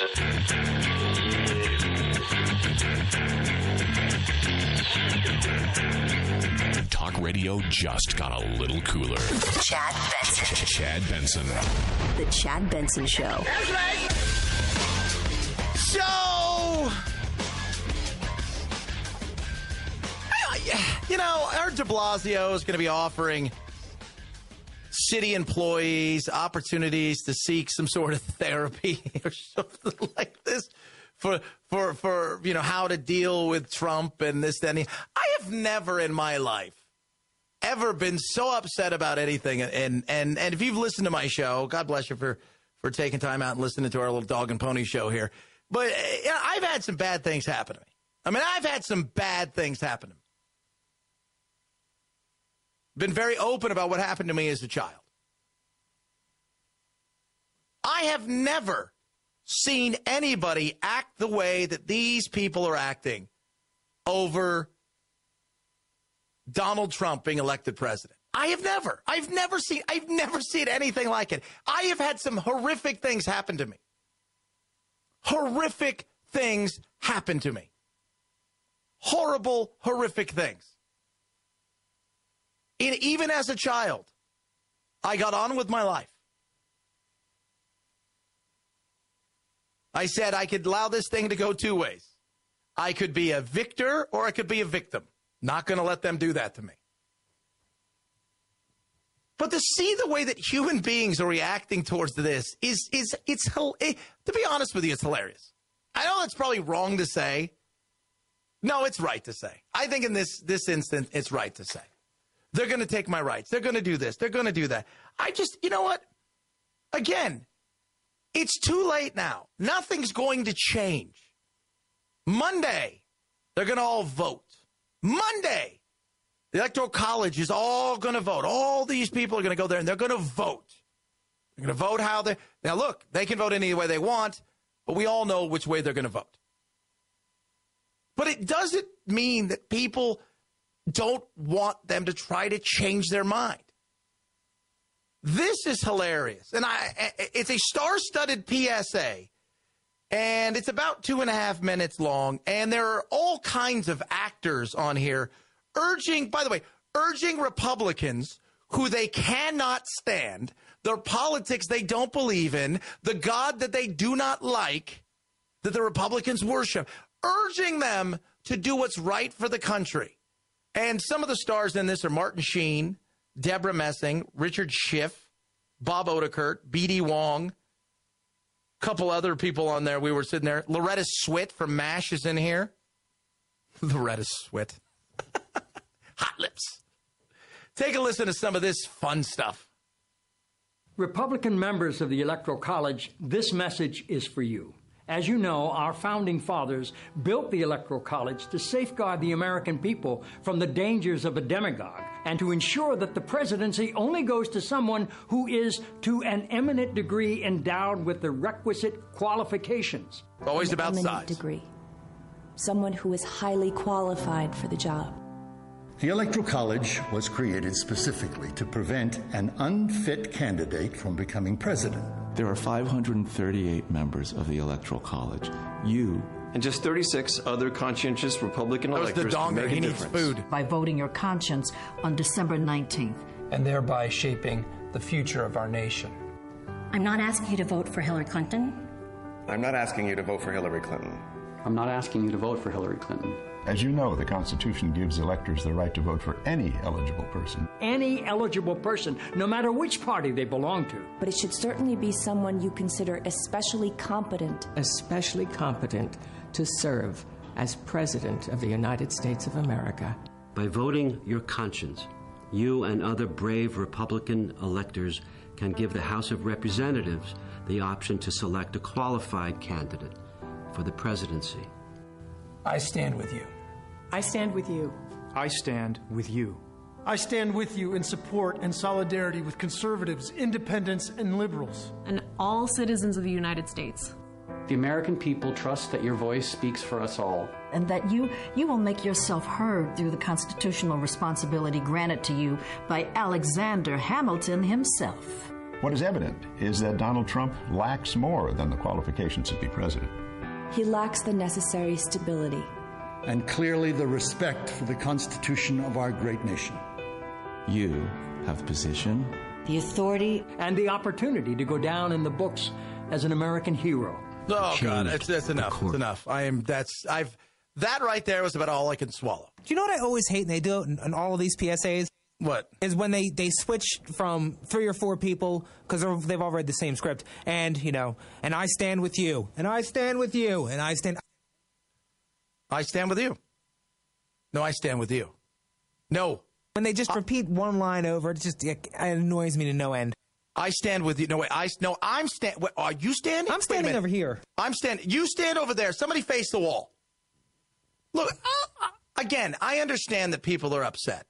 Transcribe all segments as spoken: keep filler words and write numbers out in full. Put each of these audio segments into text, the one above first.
Talk radio just got a little cooler. Chad Benson. Chad Benson. The Chad Benson Show. That's right. So, you know, I heard de Blasio is going to be offering city employees opportunities to seek some sort of therapy or something like this for, for, for, you know, how to deal with Trump and this, that, and the, I have never in my life ever been so upset about anything. And, and, and if you've listened to my show, God bless you for, for taking time out and listening to our little dog and pony show here. But you know, I've had some bad things happen to me. I mean, I've had some bad things happen to me. Been very open about what happened to me as a child. I have never seen anybody act the way that these people are acting over Donald Trump being elected president. I have never. I've never seen. I've never seen anything like it. I have had some horrific things happen to me. Horrific things happen to me. Horrible, horrific things. And even as a child, I got on with my life. I said I could allow this thing to go two ways. I could be a victor or I could be a victim. Not going to let them do that to me. But to see the way that human beings are reacting towards this is, is it's, it, to be honest with you, it's hilarious. I know that's probably wrong to say. No, it's right to say. I think in this, this instance, it's right to say. They're going to take my rights. They're going to do this. They're going to do that. I just, you know what? Again, it's too late now. Nothing's going to change. Monday, they're going to all vote. Monday, the Electoral College is all going to vote. All these people are going to go there, and they're going to vote. They're going to vote how they... Now, look, they can vote any way they want, but we all know which way they're going to vote. But it doesn't mean that people don't want them to try to change their mind. This is hilarious. And I, it's a star-studded P S A, and it's about two and a half minutes long, and there are all kinds of actors on here urging, by the way, urging Republicans who they cannot stand, their politics they don't believe in, the God that they do not like, that the Republicans worship, urging them to do what's right for the country. And some of the stars in this are Martin Sheen, Deborah Messing, Richard Schiff, Bob Odenkirk, B D Wong, a couple other people on there. We were sitting there. Loretta Swit from MASH is in here. Loretta Swit. Hot lips. Take a listen to some of this fun stuff. Republican members of the Electoral College, this message is for you. As you know, our founding fathers built the Electoral College to safeguard the American people from the dangers of a demagogue and to ensure that the presidency only goes to someone who is to an eminent degree endowed with the requisite qualifications. Always an about eminent size. Degree. Someone who is highly qualified for the job. The Electoral College was created specifically to prevent an unfit candidate from becoming president. There are five hundred thirty-eight members of the Electoral College. You and just thirty-six other conscientious Republican electors can make a difference. Food. By voting your conscience on December nineteenth. And thereby shaping the future of our nation. I'm not asking you to vote for Hillary Clinton. I'm not asking you to vote for Hillary Clinton. I'm not asking you to vote for Hillary Clinton. As you know, the Constitution gives electors the right to vote for any eligible person. Any eligible person, no matter which party they belong to. But it should certainly be someone you consider especially competent. Especially competent to serve as President of the United States of America. By voting your conscience, you and other brave Republican electors can give the House of Representatives the option to select a qualified candidate for the presidency. I stand with you. I stand with you. I stand with you. I stand with you in support and solidarity with conservatives, independents, and liberals. And all citizens of the United States. The American people trust that your voice speaks for us all. And that you, you will make yourself heard through the constitutional responsibility granted to you by Alexander Hamilton himself. What is evident is that Donald Trump lacks more than the qualifications to be president. He lacks the necessary stability. And clearly the respect for the Constitution of our great nation. You have the position, the authority, and the opportunity to go down in the books as an American hero. Oh God, it's that's enough. It's enough. I am. That's I've. That right there was about all I can swallow. Do you know what I always hate, and they do it in, in all of these P S As? What? Is when they, they switch from three or four people, because they've all read the same script, and, you know, and I stand with you, and I stand with you, and I stand... I stand with you. No, I stand with you. No. When they just I, repeat one line over, it just it annoys me to no end. I stand with you. No, wait, I, no, I'm stand. Wait, are you standing? I'm standing over here. I'm standing. You stand over there. Somebody face the wall. Look, uh, again, I understand that people are upset.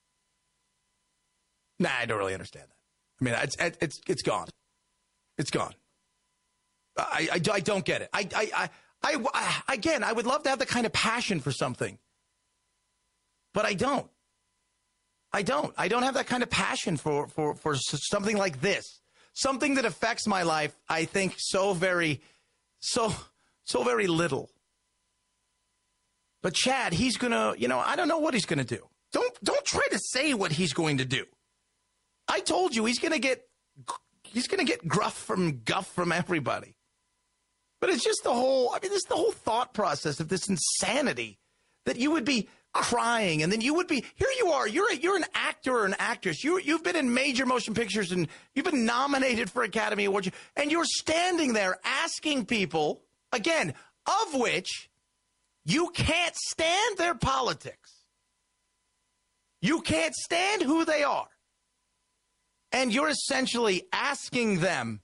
Nah, I don't really understand that. I mean, it's it's it's gone. It's gone. I, I, I don't get it. I, I, I, I, again, I would love to have the kind of passion for something. But I don't. I don't. I don't have that kind of passion for, for, for something like this. Something that affects my life, I think, so very, so, so very little. But Chad, he's going to, you know, I don't know what he's going to do. Don't, don't try to say what he's going to do. I told you he's going to get, he's going to get gruff from guff from everybody. But it's just the whole, I mean, this is the whole thought process of this insanity that you would be crying and then you would be, here you are, you're a, you're an actor or an actress. You, you've been in major motion pictures and you've been nominated for Academy Awards. And you're standing there asking people, again, of which you can't stand their politics. You can't stand who they are. And you're essentially asking them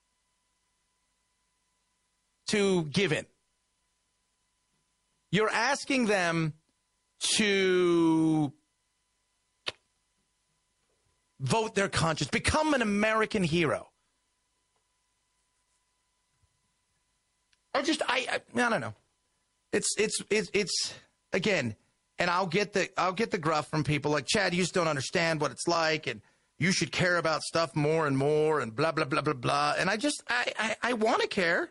to give in. You're asking them to vote their conscience, become an American hero. I just, I, I, I don't know. It's, it's, it's, it's again, and I'll get the, I'll get the gruff from people like, Chad, you just don't understand what it's like, and you should care about stuff more and more, and blah, blah, blah, blah, blah. And I just, I, I, I want to care.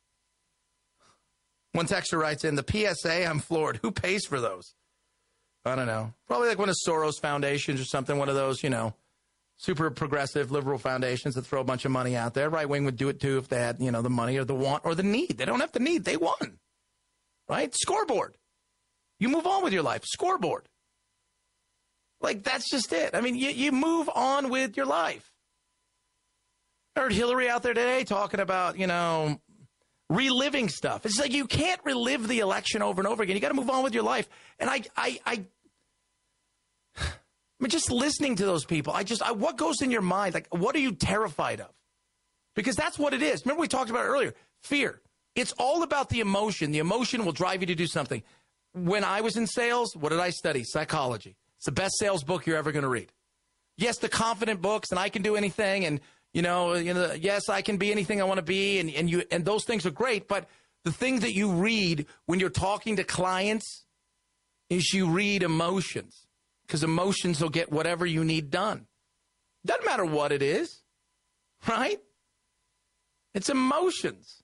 One texter writes in, the P S A, I'm floored. Who pays for those? I don't know. Probably like one of Soros foundations or something, one of those, you know, super progressive liberal foundations that throw a bunch of money out there. Right wing would do it too if they had, you know, the money or the want or the need. They don't have the need. They won. Right? Scoreboard. You move on with your life. Scoreboard. Like, that's just it. I mean, you, you move on with your life. I heard Hillary out there today talking about, you know, reliving stuff. It's like you can't relive the election over and over again. You got to move on with your life. And I, I, I, I mean, just listening to those people, I just, I, what goes in your mind? Like, what are you terrified of? Because that's what it is. Remember we talked about it earlier. Fear. It's all about the emotion. The emotion will drive you to do something. When I was in sales, what did I study? Psychology. It's the best sales book you're ever going to read. Yes, the confident books, and I can do anything, and you know, you know, yes, I can be anything I want to be, and, and you and those things are great. But the thing that you read when you're talking to clients is you read emotions, because emotions will get whatever you need done. Doesn't matter what it is, right? It's emotions.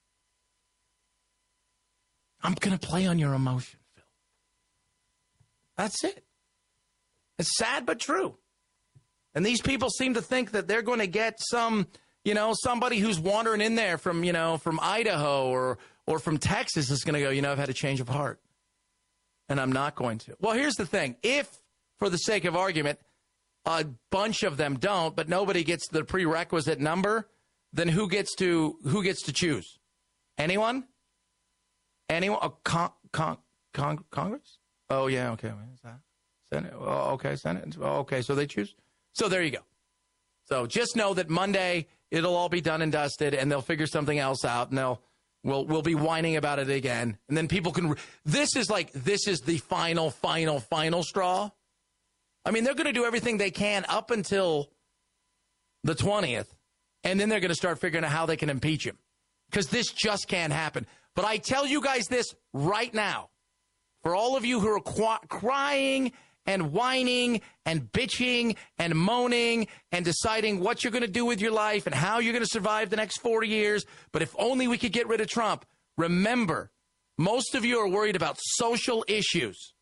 I'm going to play on your emotion, Phil. That's it. It's sad but true. And these people seem to think that they're going to get some, you know, somebody who's wandering in there from, you know, from Idaho or or from Texas is going to go, you know, I've had a change of heart. And I'm not going to. Well, here's the thing. If, for the sake of argument, a bunch of them don't, but nobody gets the prerequisite number, then who gets to who gets to choose? Anyone? Anyone? A con, con, con, Congress? Oh, yeah, okay. What is that? Senate? Oh, okay, Senate. Oh, okay, so they choose? So there you go. So just know that Monday it'll all be done and dusted, and they'll figure something else out, and they'll we'll we'll be whining about it again, and then people can. This is like this is the final, final, final straw. I mean, they're going to do everything they can up until the twentieth, and then they're going to start figuring out how they can impeach him, because this just can't happen. But I tell you guys this right now, for all of you who are qu- crying. and whining and bitching and moaning and deciding what you're going to do with your life and how you're going to survive the next four years. But if only we could get rid of Trump. Remember, most of you are worried about social issues.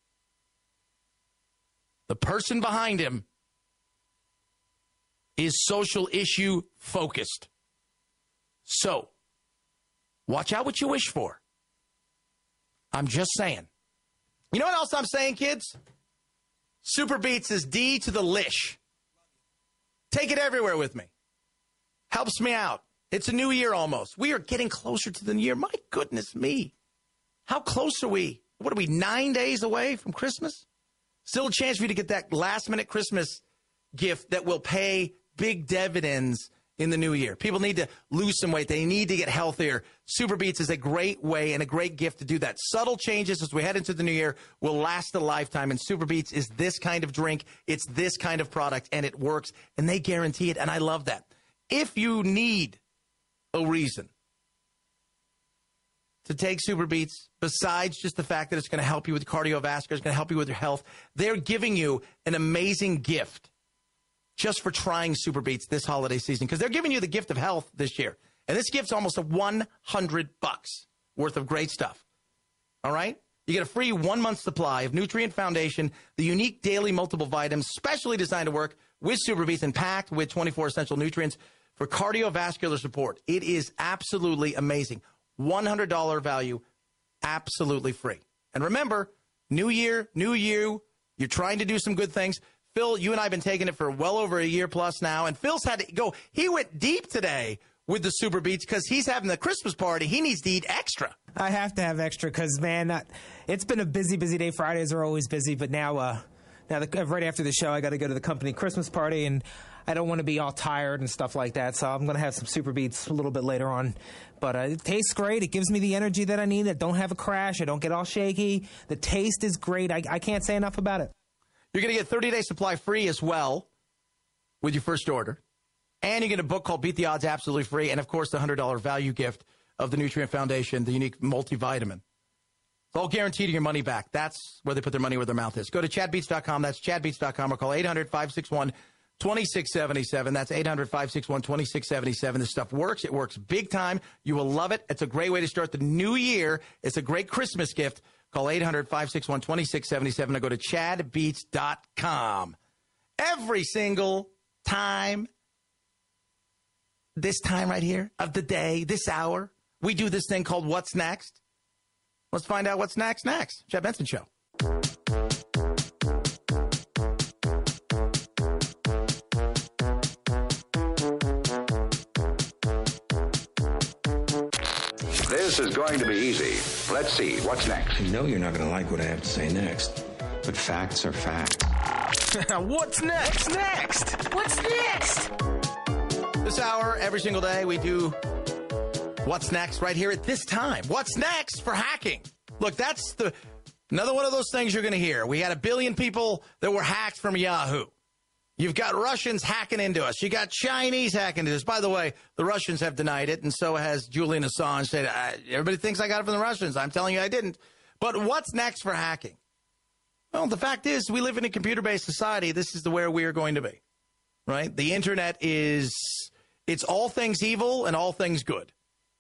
The person behind him is social issue focused. So, watch out what you wish for. I'm just saying. You know what else I'm saying, kids? Super Beats is D to the lish. Take it everywhere with me. Helps me out. It's a new year almost. We are getting closer to the new year. My goodness me. How close are we? What are we, nine days away from Christmas? Still a chance for you to get that last-minute Christmas gift that will pay big dividends in the new year. People need to lose some weight. They need to get healthier. Super Beats is a great way and a great gift to do that. Subtle changes as we head into the new year will last a lifetime. And Super Beats is this kind of drink. It's this kind of product, and it works. And they guarantee it, and I love that. If you need a reason to take Super Beats, besides just the fact that it's going to help you with cardiovascular, it's going to help you with your health, they're giving you an amazing gift just for trying Super Beats this holiday season, because they're giving you the gift of health this year. And this gift's almost a one hundred bucks worth of great stuff. All right? You get a free one-month supply of Nutrient Foundation, the unique daily multiple vitamins, specially designed to work with Super Beats and packed with twenty-four essential nutrients for cardiovascular support. It is absolutely amazing. one hundred dollars value, absolutely free. And remember, new year, new you. You're trying to do some good things. Phil, you and I have been taking it for well over a year plus now, and Phil's had to go. He went deep today with the Super Beats because he's having the Christmas party. He needs to eat extra. I have to have extra because, man, uh, it's been a busy, busy day. Fridays are always busy, but now, uh, now the, right after the show, I got to go to the company Christmas party, and I don't want to be all tired and stuff like that, so I'm going to have some Super Beats a little bit later on. But uh, it tastes great. It gives me the energy that I need. I don't have a crash. I don't get all shaky. The taste is great. I, I can't say enough about it. You're going to get thirty-day supply free as well with your first order. And you get a book called Beat the Odds absolutely free. And, of course, the one hundred dollars value gift of the Nutrient Foundation, the unique multivitamin. It's all guaranteed your money back. That's where they put their money where their mouth is. Go to chad beats dot com. That's chad beats dot com, or call eight hundred, five six one, two six seven seven. That's eight hundred, five six one, two six seven seven. This stuff works. It works big time. You will love it. It's a great way to start the new year. It's a great Christmas gift. Call eight hundred, five six one, two six seven seven or go to chad beats dot com. Every single time, this time right here of the day, this hour, we do this thing called What's Next. Let's find out what's next next. Chad Benson Show. This is going to be easy. Let's see. What's next? I know you're not going to like what I have to say next, but facts are facts. What's next? Next? What's next? This hour, every single day, we do What's Next right here at this time. What's next for hacking? Look, that's the another one of those things you're going to hear. We had a billion people that were hacked from Yahoo. You've got Russians hacking into us. You got Chinese hacking into us. By the way, the Russians have denied it, and so has Julian Assange. Said, everybody thinks I got it from the Russians. I'm telling you I didn't. But what's next for hacking? Well, the fact is we live in a computer-based society. This is the where we are going to be, right? The Internet is, it's all things evil and all things good.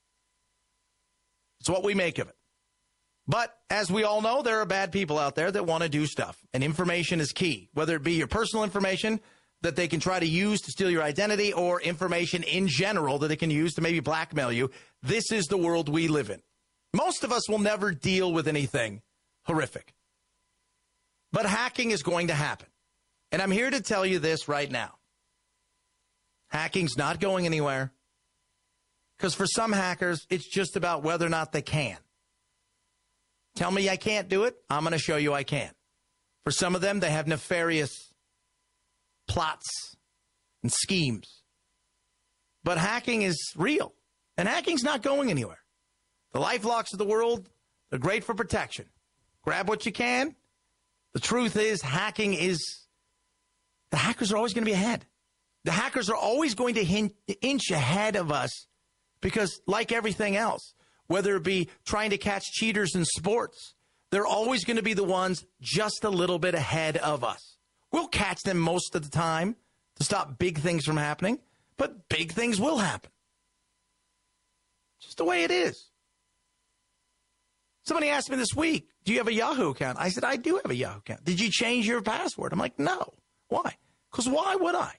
It's what we make of it. But as we all know, there are bad people out there that want to do stuff, and information is key, whether it be your personal information that they can try to use to steal your identity or information in general that they can use to maybe blackmail you. This is the world we live in. Most of us will never deal with anything horrific, but hacking is going to happen. And I'm here to tell you this right now. Hacking's not going anywhere because for some hackers, it's just about whether or not they can. Tell me I can't do it, I'm going to show you I can. For some of them, they have nefarious plots and schemes. But hacking is real, and hacking's not going anywhere. The LifeLocks of the world, they're great for protection. Grab what you can. The truth is, hacking is, the hackers are always going to be ahead. The hackers are always going to hin- inch ahead of us because, like everything else, whether it be trying to catch cheaters in sports, They're always going to be the ones just a little bit ahead of us. We'll catch them most of the time to stop big things from happening, but big things will happen. Just the way it is. Somebody asked me this week, do you have a Yahoo account? I said, I do have a Yahoo account. Did you change your password? I'm like, no. Why? Because why would I?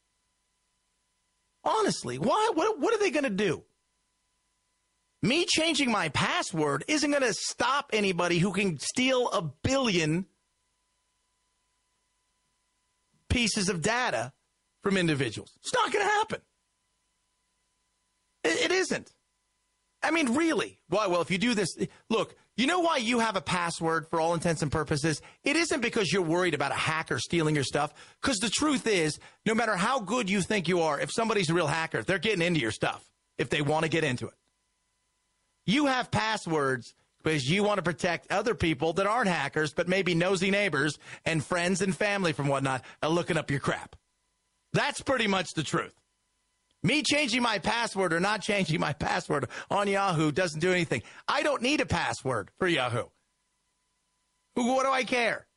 Honestly, why? What, what are they going to do? Me changing my password isn't going to stop anybody who can steal a billion pieces of data from individuals. It's not going to happen. It, it isn't. I mean, really. Why? Well, if you do this, look, you know why you have a password for all intents and purposes? It isn't because you're worried about a hacker stealing your stuff. Because the truth is, no matter how good you think you are, if somebody's a real hacker, they're getting into your stuff if they want to get into it. You have passwords because you want to protect other people that aren't hackers, but maybe nosy neighbors and friends and family from whatnot are looking up your crap. That's pretty much the truth. Me changing my password or not changing my password on Yahoo doesn't do anything. I don't need a password for Yahoo. What do I care?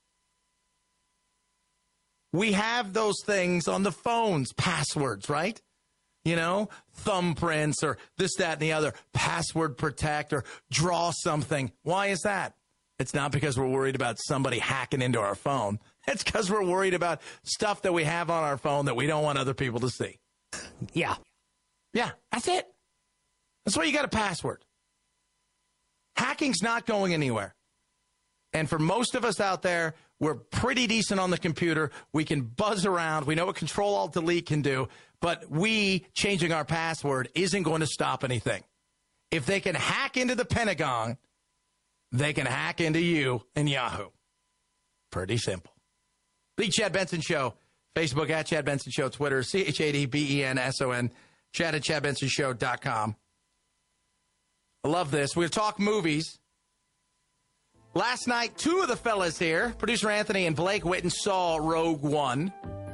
We have those things on the phones, passwords, right? You know, thumbprints or this, that, and the other, password protect or draw something. Why is that? It's not because we're worried about somebody hacking into our phone. It's because we're worried about stuff that we have on our phone that we don't want other people to see. Yeah. Yeah, that's it. That's why you got a password. Hacking's not going anywhere. And for most of us out there, we're pretty decent on the computer. We can buzz around. We know what Control-Alt-Delete can do. But we changing our password isn't going to stop anything. If they can hack into the Pentagon, they can hack into you and Yahoo. Pretty simple. The Chad Benson Show. Facebook at Chad Benson Show. Twitter, C H A D B E N S O N. Chad at chad benson show dot com. I love this. We're going to talk movies. Last night, two of the fellas here, producer Anthony and Blake Witten, saw Rogue One.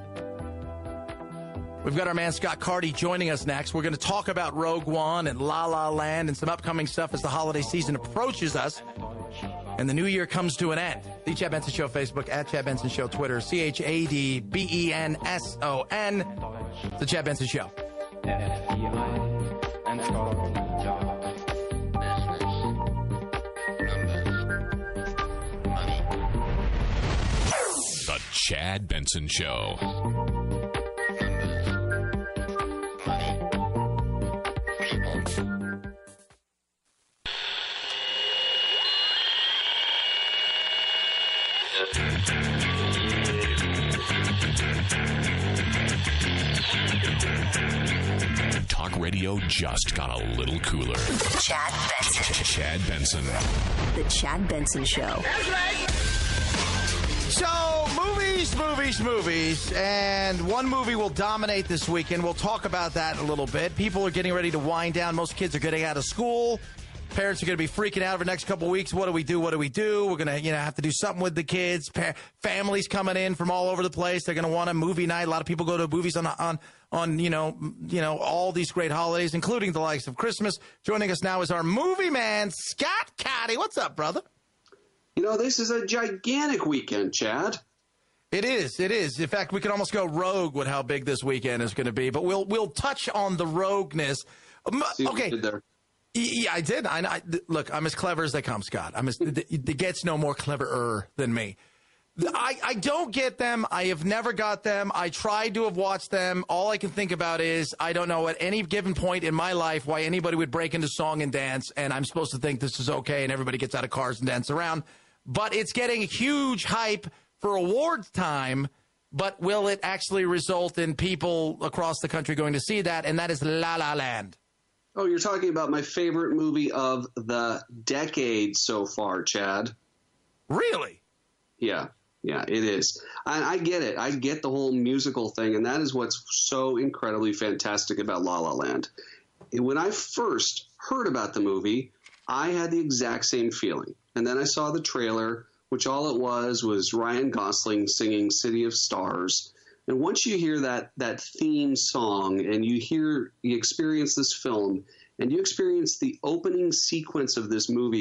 We've got our man Scott Carty joining us next. We're going to talk about Rogue One and La La Land and some upcoming stuff as the holiday season approaches us and the new year comes to an end. The Chad Benson Show, Facebook, at Chad Benson Show, Twitter, C H A D B E N S O N. The Chad Benson Show. The Chad Benson Show. Talk radio just got a little cooler. Chad Benson. Chad Benson. The Chad Benson Show. So, movies, movies, movies. And one movie will dominate this weekend. We'll talk about that in a little bit. People are getting ready to wind down. Most kids are getting out of school. Parents are going to be freaking out over the next couple of weeks. What do we do? What do we do? We're going to, you know, have to do something with the kids. Pa- families coming in from all over the place. They're going to want a movie night. A lot of people go to movies on, on, on, you know, you know, all these great holidays, including the likes of Christmas. Joining us now is our movie man, Scott Carty. What's up, brother? You know, this is a gigantic weekend, Chad. It is. It is. In fact, we could almost go rogue with how big this weekend is going to be. But we'll we'll touch on the rogueness. See what okay. you did there. Yeah, I did. I, I look. I'm as clever as they come, Scott. I'm as it gets no more cleverer than me. I, I don't get them. I have never got them. I tried to have watched them. All I can think about is I don't know at any given point in my life why anybody would break into song and dance, and I'm supposed to think this is okay, and everybody gets out of cars and dance around. But it's getting huge hype for awards time. But will it actually result in people across the country going to see that? And that is La La Land. Oh, you're talking about my favorite movie of the decade so far, Chad. Really? Yeah, yeah, it is. I, I get it. I get the whole musical thing, and that is what's so incredibly fantastic about La La Land. When I first heard about the movie, I had the exact same feeling. And then I saw the trailer, which all it was was Ryan Gosling singing City of Stars. And once you hear that that theme song and you hear, you experience this film and you experience the opening sequence of this movie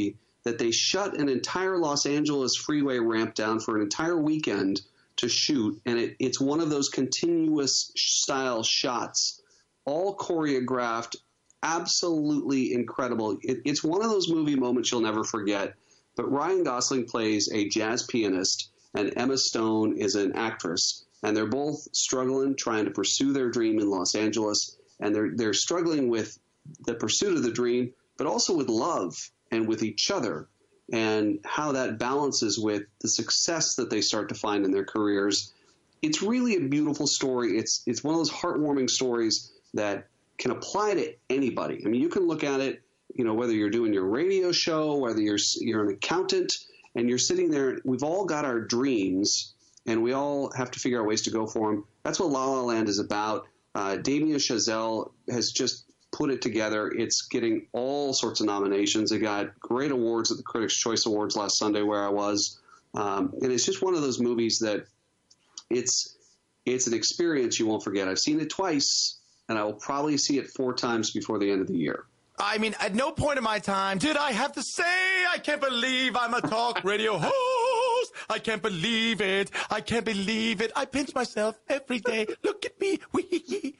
that they shut an entire Los Angeles freeway ramp down for an entire weekend to shoot, and it, it's one of those continuous style shots, all choreographed, absolutely incredible. It, it's one of those movie moments you'll never forget. But Ryan Gosling plays a jazz pianist, and Emma Stone is an actress, and they're both struggling, trying to pursue their dream in Los Angeles, and they're they're struggling with the pursuit of the dream, but also with love and with each other, and how that balances with the success that they start to find in their careers. It's really a beautiful story. It's it's one of those heartwarming stories that can apply to anybody. I mean, you can look at it, you know, whether you're doing your radio show, whether you're you're an accountant, and you're sitting there. We've all got our dreams, and we all have to figure out ways to go for them. That's what La La Land is about. Uh, Damien Chazelle has just put it together. It's getting all sorts of nominations. It got great awards at the Critics' Choice Awards last Sunday, where I was, um, and it's just one of those movies that it's it's an experience you won't forget. I've seen it twice, and I will probably see it four times before the end of the year. I mean, at no point in my time did I have to say, I can't believe I'm a talk radio host. I can't believe it. I can't believe it. I pinch myself every day. Look at me. Wee.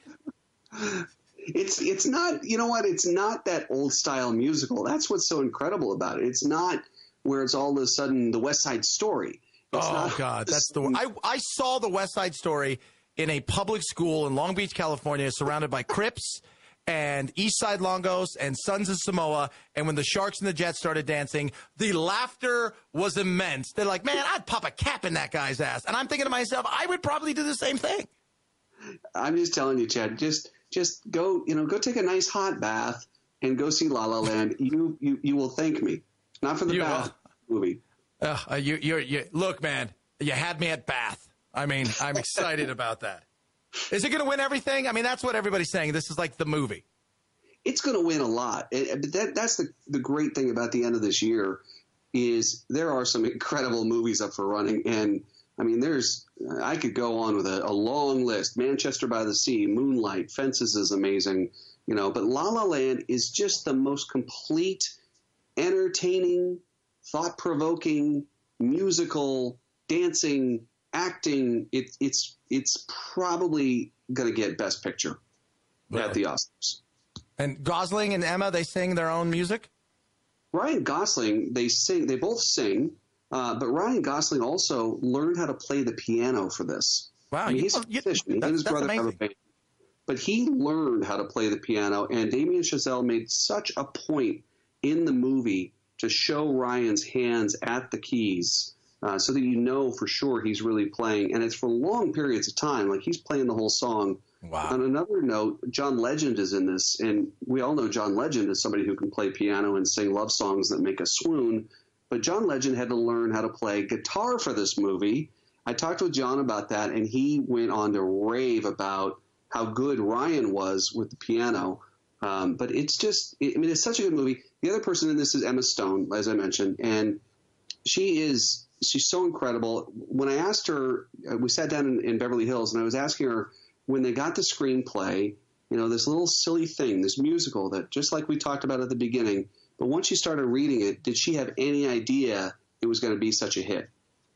It's it's not, you know what, it's not that old style musical. That's what's so incredible about it. It's not where it's all of a sudden the West Side Story. It's oh, not, God, that's the I, I saw the West Side Story in a public school in Long Beach, California, surrounded by Crips and East Side Longos and Sons of Samoa. And when the Sharks and the Jets started dancing, the laughter was immense. They're like, man, I'd pop a cap in that guy's ass. And I'm thinking to myself, I would probably do the same thing. I'm just telling you, Chad, just just go, you know, go take a nice hot bath and go see La La Land. you you you will thank me. Not for the you, bath uh, movie. Uh, you, you're, you look, man, you had me at bath. I mean, I'm excited about that. Is it going to win everything? I mean, that's what everybody's saying. This is like the movie. It's going to win a lot. But that, that's the, the great thing about the end of this year is there are some incredible movies up for running. And, I mean, there's – I could go on with a, a long list. Manchester by the Sea, Moonlight, Fences is amazing. You know, but La La Land is just the most complete, entertaining, thought-provoking, musical, dancing, acting. It, it's it's probably going to get Best Picture right. at the Oscars. And Gosling and Emma, they sing their own music? Ryan Gosling, they sing. They both sing, uh, but Ryan Gosling also learned how to play the piano for this. Wow, I mean, you, he's a you, musician. He and his brother have a band. But he learned how to play the piano, and Damien Chazelle made such a point in the movie to show Ryan's hands at the keys uh, so that you know for sure he's really playing. And it's for long periods of time. Like, he's playing the whole song. Wow. On another note, John Legend is in this, and we all know John Legend is somebody who can play piano and sing love songs that make us swoon. But John Legend had to learn how to play guitar for this movie. I talked with John about that, and he went on to rave about how good Ryan was with the piano. Um, but it's just, I mean, it's such a good movie. The other person in this is Emma Stone, as I mentioned, and she is, she's so incredible. When I asked her, we sat down in, in Beverly Hills, and I was asking her, when they got the screenplay, you know, this little silly thing, this musical that just like we talked about at the beginning, but once she started reading it, did she have any idea it was going to be such a hit?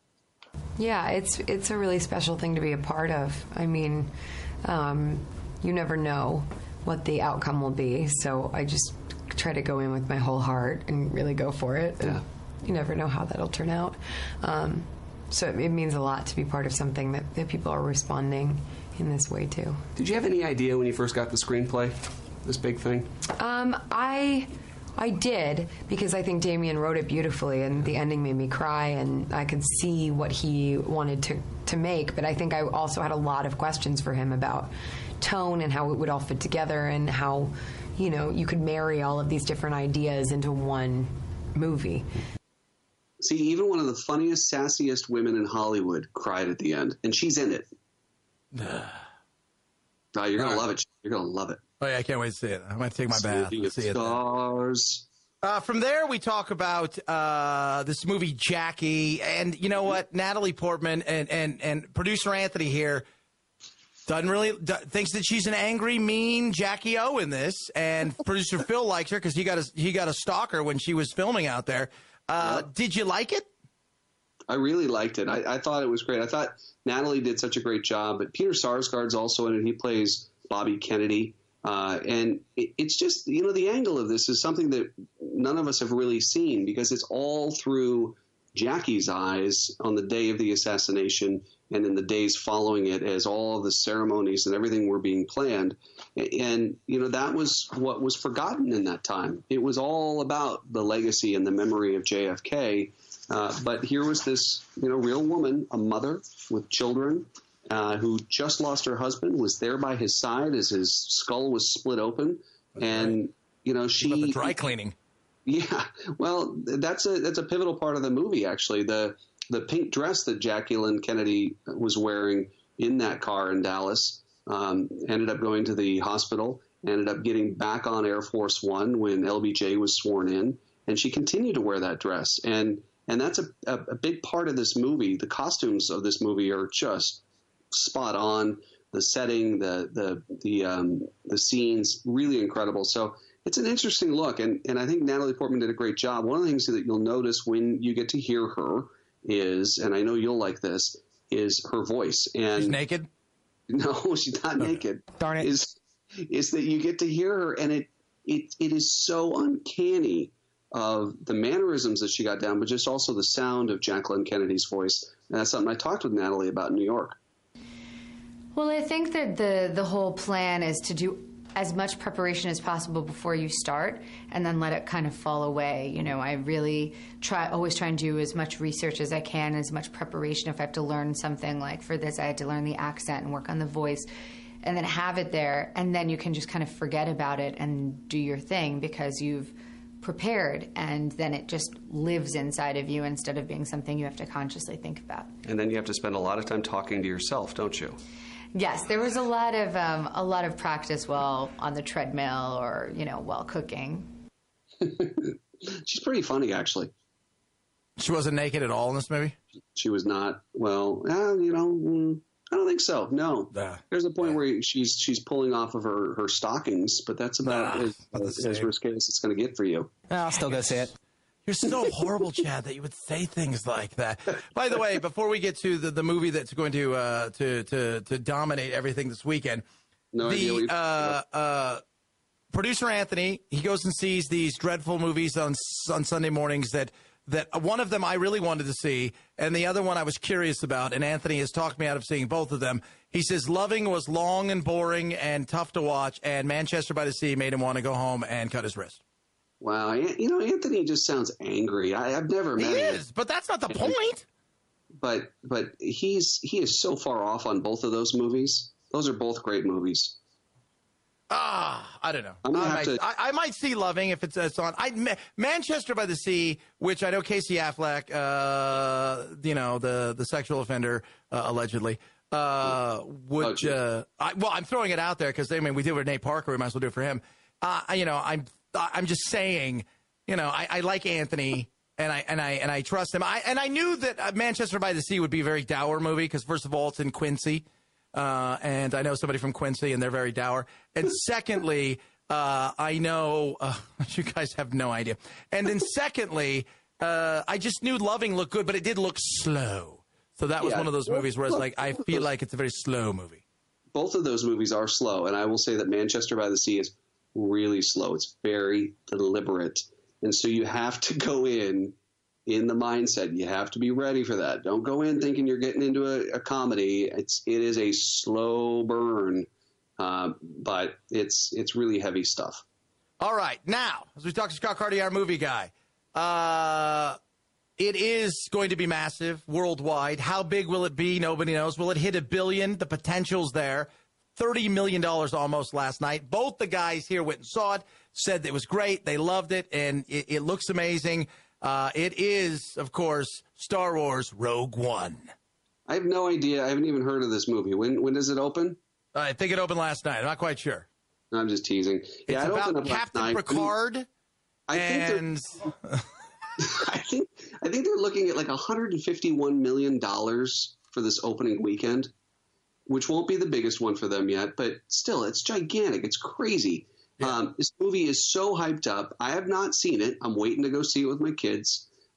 Yeah, it's it's a really special thing to be a part of. I mean, um, you never know what the outcome will be, so I just try to go in with my whole heart and really go for it. And yeah. You never know how that'll turn out. Um, so it, it means a lot to be part of something that, that people are responding in this way too. Did you have any idea when you first got the screenplay, this big thing? Um, I I did, because I think Damien wrote it beautifully, and the ending made me cry, and I could see what he wanted to, to make, but I think I also had a lot of questions for him about tone and how it would all fit together, and how, you know, you could marry all of these different ideas into one movie. See, even one of the funniest, sassiest women in Hollywood cried at the end, and she's in it. Oh, you're going to love it. You're going to love it. Oh, yeah, I can't wait to see it. I'm going to take my bath. See Stars. It. Uh, from there, we talk about uh, this movie, Jackie. And you know what? Natalie Portman and, and, and producer Anthony here doesn't really do, thinks that she's an angry, mean Jackie O in this. And producer Phil likes her because he got a, he got a stalker when she was filming out there. Uh, yep. Did you like it? I really liked it. I, I thought it was great. I thought Natalie did such a great job, but Peter Sarsgaard's also in it. He plays Bobby Kennedy. Uh, and it, it's just, you know, the angle of this is something that none of us have really seen because it's all through Jackie's eyes on the day of the assassination and in the days following it as all of the ceremonies and everything were being planned. And, you know, that was what was forgotten in that time. It was all about the legacy and the memory of J F K. Uh, but here was this, you know, real woman, a mother with children, uh, who just lost her husband, was there by his side as his skull was split open. And, you know, she... About the dry cleaning. Yeah. Well, that's a that's a pivotal part of the movie, actually. The the pink dress that Jacqueline Kennedy was wearing in that car in Dallas um, ended up going to the hospital, ended up getting back on Air Force One when L B J was sworn in, and she continued to wear that dress. And and that's a, a, a big part of this movie. The costumes of this movie are just spot on. The setting, the the the um, the scenes, really incredible. So it's an interesting look, and, and I think Natalie Portman did a great job. One of the things that you'll notice when you get to hear her is, and I know you'll like this, is her voice. And she's naked? No, she's not naked. Darn it. Is, is that you get to hear her, and it, it it is so uncanny of the mannerisms that she got down, but just also the sound of Jacqueline Kennedy's voice. And that's something I talked with Natalie about in New York. Well, I think that the, the whole plan is to do as much preparation as possible before you start and then let it kind of fall away. You know, I really try, always try and do as much research as I can, as much preparation. If I have to learn something, like for this, I had to learn the accent and work on the voice and then have it there. And then you can just kind of forget about it and do your thing because you've prepared, and then it just lives inside of you instead of being something you have to consciously think about. And then you have to spend a lot of time talking to yourself, don't you? Yes, there was a lot of um, a lot of practice while on the treadmill or, you know, while cooking. She's pretty funny, actually. She wasn't naked at all in this movie? She was not. Well, uh, you know, I don't think so. No. Nah. There's a point where she's she's pulling off of her, her stockings, but that's about nah, as, as, as risque as it's going to get for you. I'll still go see it. You're so horrible, Chad, that you would say things like that. By the way, before we get to the, the movie that's going to, uh, to to to dominate everything this weekend, no the uh, uh, producer Anthony, he goes and sees these dreadful movies on on Sunday mornings that that one of them I really wanted to see, and the other one I was curious about, and Anthony has talked me out of seeing both of them. He says Loving was long and boring and tough to watch, and Manchester by the Sea made him want to go home and cut his wrist. Wow, you know, Anthony just sounds angry. I, I've never met him. He is, but that's not the point. But but he's he is so far off on both of those movies. Those are both great movies. Ah, I don't know. I'm gonna I, have might, to... I, I might see Loving if it's, it's on. I, Ma- Manchester by the Sea, which I know Casey Affleck, uh, you know, the the sexual offender uh, allegedly, uh, would. Uh, I, well, I'm throwing it out there because I mean we did it with Nate Parker. We might as well do it for him. Uh, you know, I'm. I'm just saying, you know, I, I like Anthony and I and I and I trust him. I and I knew that Manchester by the Sea would be a very dour movie because first of all, it's in Quincy, uh, and I know somebody from Quincy, and they're very dour. And secondly, uh, I know uh, you guys have no idea. And then secondly, uh, I just knew Loving looked good, but it did look slow. So that was yeah. one of those movies where it's like I feel like it's a very slow movie. Both of those movies are slow, and I will say that Manchester by the Sea is really slow. It's very deliberate. And so you have to go in in the mindset. You have to be ready for that. Don't go in thinking you're getting into a, a comedy. It's it is a slow burn, uh, but it's it's really heavy stuff. All right. Now, as we talk to Scott Carty, our movie guy, uh, it is going to be massive worldwide. How big will it be? Nobody knows. Will it hit a billion? The potential's there. thirty million dollars almost last night. Both the guys here went and saw it, said it was great. They loved it, and it, it looks amazing. Uh, it is, of course, Star Wars Rogue One. I have no idea. I haven't even heard of this movie. When when does it open? Uh, I think it opened last night. I'm not quite sure. No, I'm just teasing. It's yeah, it about opened up Captain last night. Picard. I and think I think I think they're looking at like one hundred fifty-one million dollars for this opening weekend, which won't be the biggest one for them yet, but still, it's gigantic. It's crazy. Yeah. Um, this movie is so hyped up. I have not seen it. I'm waiting to go see it with my kids.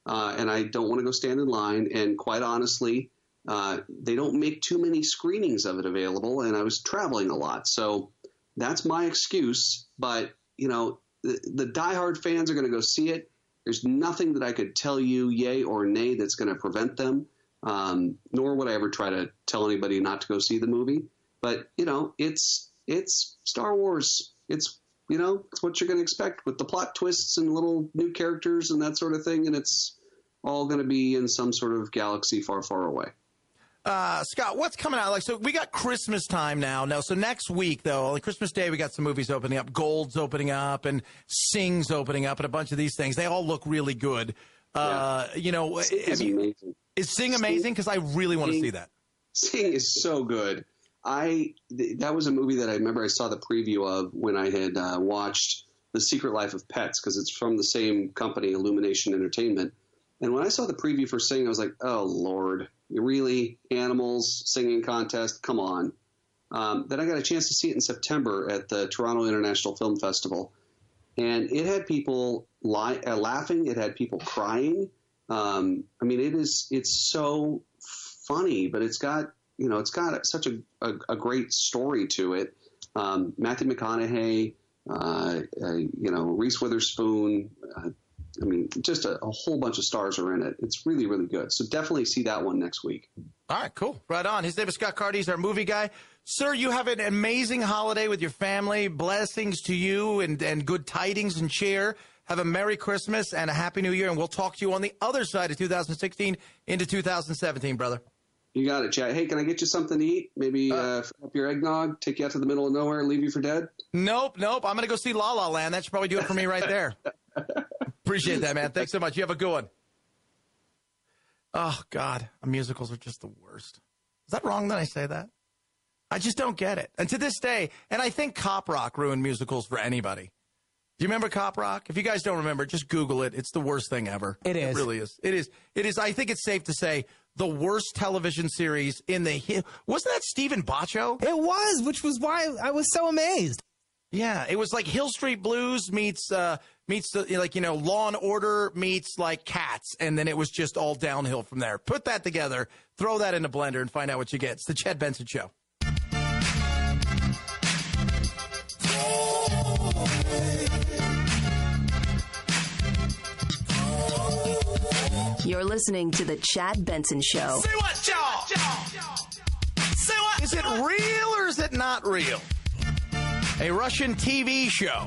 uh, and I don't want to go stand in line. And quite honestly, uh, they don't make too many screenings of it available, and I was traveling a lot. So that's my excuse. But, you know, the, the diehard fans are going to go see it. There's nothing that I could tell you, yay or nay, that's going to prevent them, um, nor would I ever try to tell anybody not to go see the movie. But, you know, it's it's Star Wars. It's, you know, it's what you're going to expect with the plot twists and little new characters and that sort of thing, and it's all going to be in some sort of galaxy far, far away. Uh, Scott, what's coming out? Like, so we got Christmas time now. No, so next week, though, on Christmas Day, we got some movies opening up. Gold's opening up, and Sing's opening up, and a bunch of these things. They all look really good. Uh, yeah. You know, Sing is you, amazing. Is Sing amazing? Because I really want to see that. Sing is so good. I th- that was a movie that I remember I saw the preview of when I had uh, watched The Secret Life of Pets, because it's from the same company, Illumination Entertainment. And when I saw the preview for Sing, I was like, oh, Lord. Really? Animals, singing contest? Come on. Um, then I got a chance to see it in September at the Toronto International Film Festival. And it had people li- uh, laughing. It had people crying. Um, I mean, it is, it's so funny, but it's got, you know, it's got such a, a, a great story to it. Um, Matthew McConaughey, uh, uh, you know, Reese Witherspoon, uh, I mean, just a, a whole bunch of stars are in it. It's really, really good. So definitely see that one next week. All right, cool. Right on. His name is Scott Carty. He's our movie guy. Sir, you have an amazing holiday with your family. Blessings to you and, and good tidings and cheer. Have a Merry Christmas and a Happy New Year, and we'll talk to you on the other side of two thousand sixteen into two thousand seventeen, brother. You got it, Chad. Hey, can I get you something to eat? Maybe uh, uh, fill up your eggnog, take you out to the middle of nowhere, and leave you for dead? Nope, nope. I'm going to go see La La Land. That should probably do it for me right there. Appreciate that, man. Thanks so much. You have a good one. Oh, God. Musicals are just the worst. Is that wrong that I say that? I just don't get it. And to this day, and I think Cop Rock ruined musicals for anybody. Do you remember Cop Rock? If you guys don't remember, just Google it. It's the worst thing ever. It is. It really is. It is. It is. I think it's safe to say the worst television series in the... Wasn't that Stephen Baccio? It was, which was why I was so amazed. Yeah, it was like Hill Street Blues meets, uh, meets the, like, you know, Law and Order meets, like, Cats, and then it was just all downhill from there. Put that together, throw that in a blender, and find out what you get. It's the Chad Benson Show. You're listening to the Chad Benson Show. Say what, y'all? Say what? Is it real or is it not real? A Russian T V show.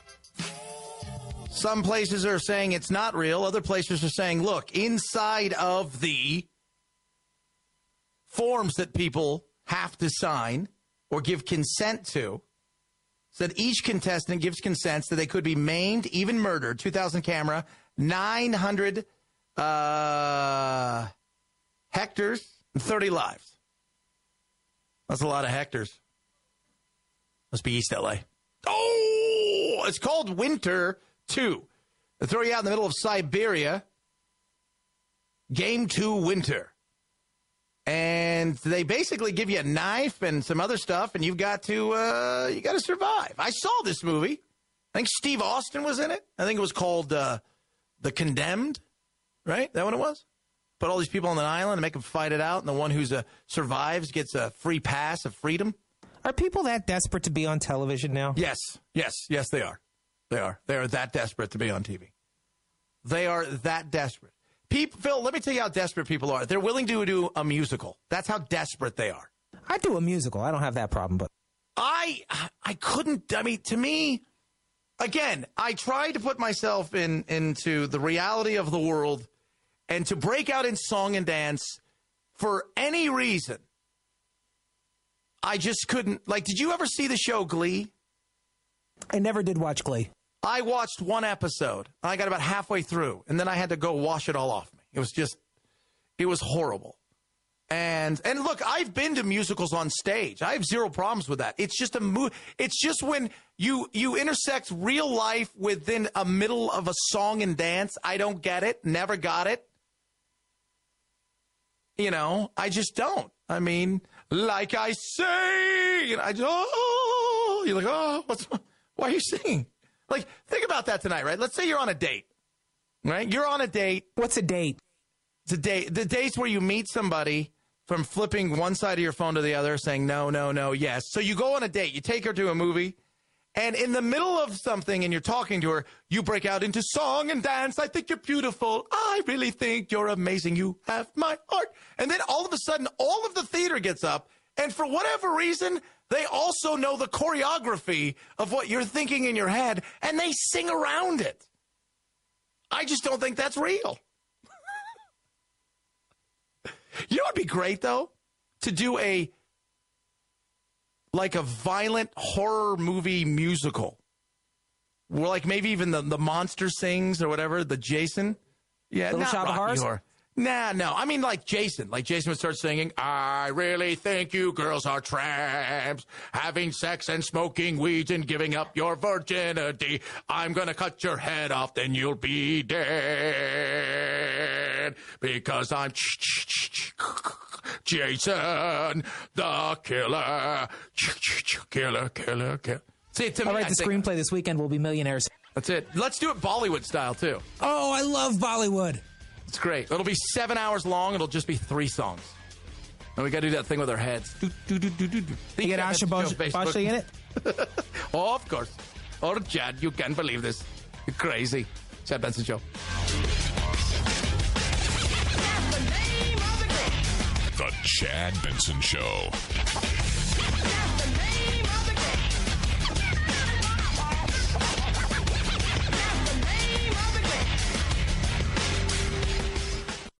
Some places are saying it's not real. Other places are saying, look, inside of the forms that people have to sign or give consent to, so that each contestant gives consent that they could be maimed, even murdered. two thousand camera, nine hundred uh, hectares, and thirty lives. That's a lot of hectares. Must be East L A. Oh, it's called Winter two. They throw you out in the middle of Siberia. Game two Winter. And they basically give you a knife and some other stuff, and you've got to uh, you got to survive. I saw this movie. I think Steve Austin was in it. I think it was called uh, The Condemned, right? That what it was? Put all these people on an island and make them fight it out, and the one who uh, survives gets a free pass of freedom. Are people that desperate to be on television now? Yes, yes, yes, they are. They are. They are that desperate to be on T V. They are that desperate. People, Phil, let me tell you how desperate people are. They're willing to do a musical. That's how desperate they are. I do a musical. I don't have that problem, but I, I couldn't. I mean, to me, again, I tried to put myself in into the reality of the world, and to break out in song and dance for any reason. I just couldn't. Like, did you ever see the show Glee? I never did watch Glee. I watched one episode. I got about halfway through, and then I had to go wash it all off me. It was just, it was horrible. And and look, I've been to musicals on stage. I have zero problems with that. It's just a mo- It's just when you you intersect real life within a middle of a song and dance. I don't get it. Never got it. You know, I just don't. I mean, like I say, you know, I just, oh, you're like, oh, what's, why are you singing? Like, think about that tonight, right? Let's say you're on a date. right? You're on a date. What's a date? It's a date. The date's where you meet somebody from flipping one side of your phone to the other, saying no, no, no, yes. So you go on a date. You take her to a movie. And in the middle of something and you're talking to her, you break out into song and dance. I think you're beautiful. I really think you're amazing. You have my heart. And then all of a sudden, all of the theater gets up. And for whatever reason, they also know the choreography of what you're thinking in your head. And they sing around it. I just don't think that's real. You know what would be great, though? To do a... like a violent horror movie musical. Where like maybe even the, the monster sings or whatever, the Jason. Yeah, Little not Shop of Rocky Horrors? Horror. Nah, no. I mean like Jason. Like Jason would start singing, I really think you girls are tramps, having sex and smoking weeds and giving up your virginity. I'm going to cut your head off, then you'll be dead. Because I'm Jason, the killer. Killer, killer, killer. See, to All me, right, I the think- screenplay this weekend will be Millionaires. That's it. Let's do it Bollywood style, too. Oh, I love Bollywood. It's great. It'll be seven hours long. It'll just be three songs. And we got to do that thing with our heads. Do, do, do, do, do, do. You get Asha Boshley in it? Oh, of course. Or Chad, you can't believe this. You're crazy. Chad Benson Show. The Chad Benson Show.